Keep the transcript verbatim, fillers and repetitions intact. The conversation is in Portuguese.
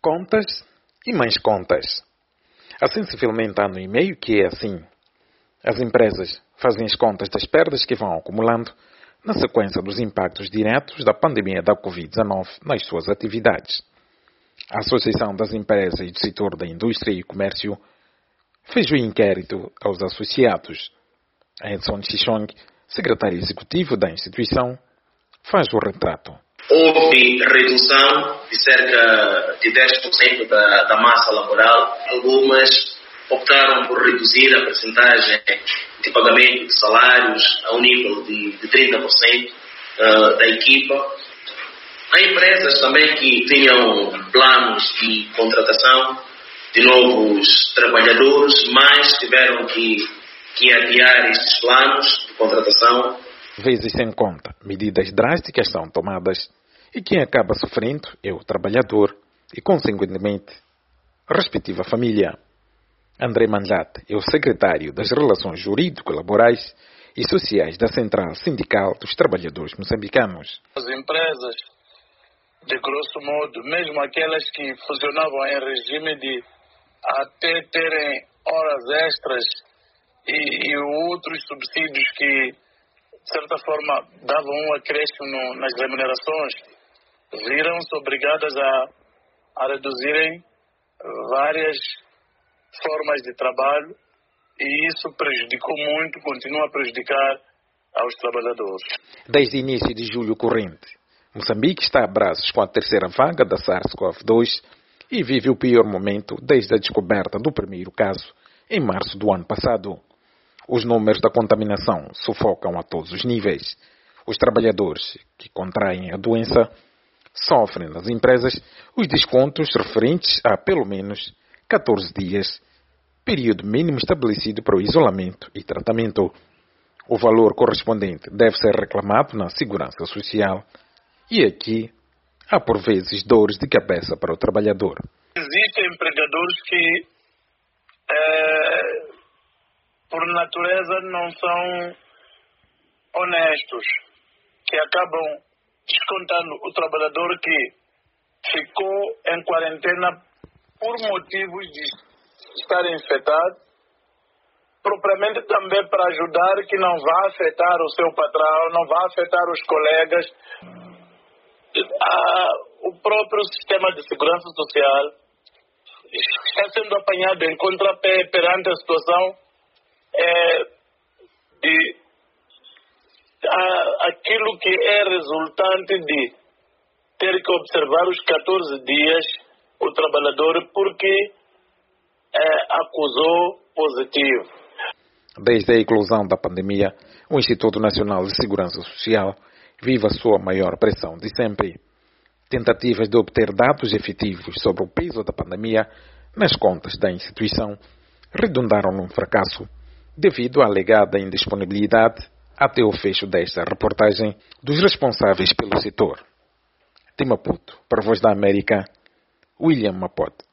Contas e mais contas. Há sensivelmente ano e meio que é assim. As empresas fazem as contas das perdas que vão acumulando na sequência dos impactos diretos da pandemia da covid dezenove nas suas atividades. A Associação das Empresas do Setor da Indústria e Comércio fez o inquérito aos associados. Edson Chichong, secretário executivo da instituição, faz o retrato. Houve redução de cerca de dez por cento da, da massa laboral. Algumas optaram por reduzir a percentagem de pagamento de salários a um nível de, de trinta por cento uh, da equipa. Há empresas também que tinham planos de contratação de novos trabalhadores, mas tiveram que, que adiar estes planos de contratação. Vezes sem conta, medidas drásticas são tomadas e quem acaba sofrendo é o trabalhador e, consequentemente, a respectiva família. André Manjate é o secretário das Relações Jurídico-Laborais e Sociais da Central Sindical dos Trabalhadores Moçambicanos. As empresas, de grosso modo, mesmo aquelas que funcionavam em regime de até terem horas extras e, e outros subsídios que, de certa forma, davam um acréscimo no, nas remunerações, viram-se obrigadas a, a reduzirem várias formas de trabalho e isso prejudicou muito, continua a prejudicar aos trabalhadores. Desde o início de julho corrente, Moçambique está a braços com a terceira vaga da SARS-CoV dois e vive o pior momento desde a descoberta do primeiro caso em março do ano passado. Os números da contaminação sufocam a todos os níveis. Os trabalhadores que contraem a doença sofrem nas empresas os descontos referentes a pelo menos catorze dias, período mínimo estabelecido para o isolamento e tratamento. O valor correspondente deve ser reclamado na Segurança Social e aqui há por vezes dores de cabeça para o trabalhador. Existem empregadores que é, por natureza não são honestos, que acabam descontando o trabalhador que ficou em quarentena por motivos de estar infectado, propriamente também para ajudar que não vá afetar o seu patrão, não vá afetar os colegas. Ah, o próprio sistema de segurança social está sendo apanhado em contrapé perante a situação é, de a, aquilo que é resultante de ter que observar os catorze dias o trabalhador porque é, acusou positivo. Desde a eclosão da pandemia, o Instituto Nacional de Segurança Social vive a sua maior pressão de sempre. Tentativas de obter dados efetivos sobre o peso da pandemia nas contas da instituição redundaram num fracasso devido à alegada indisponibilidade até o fecho desta reportagem dos responsáveis pelo setor. De Maputo, para a Voz da América, William Mapote.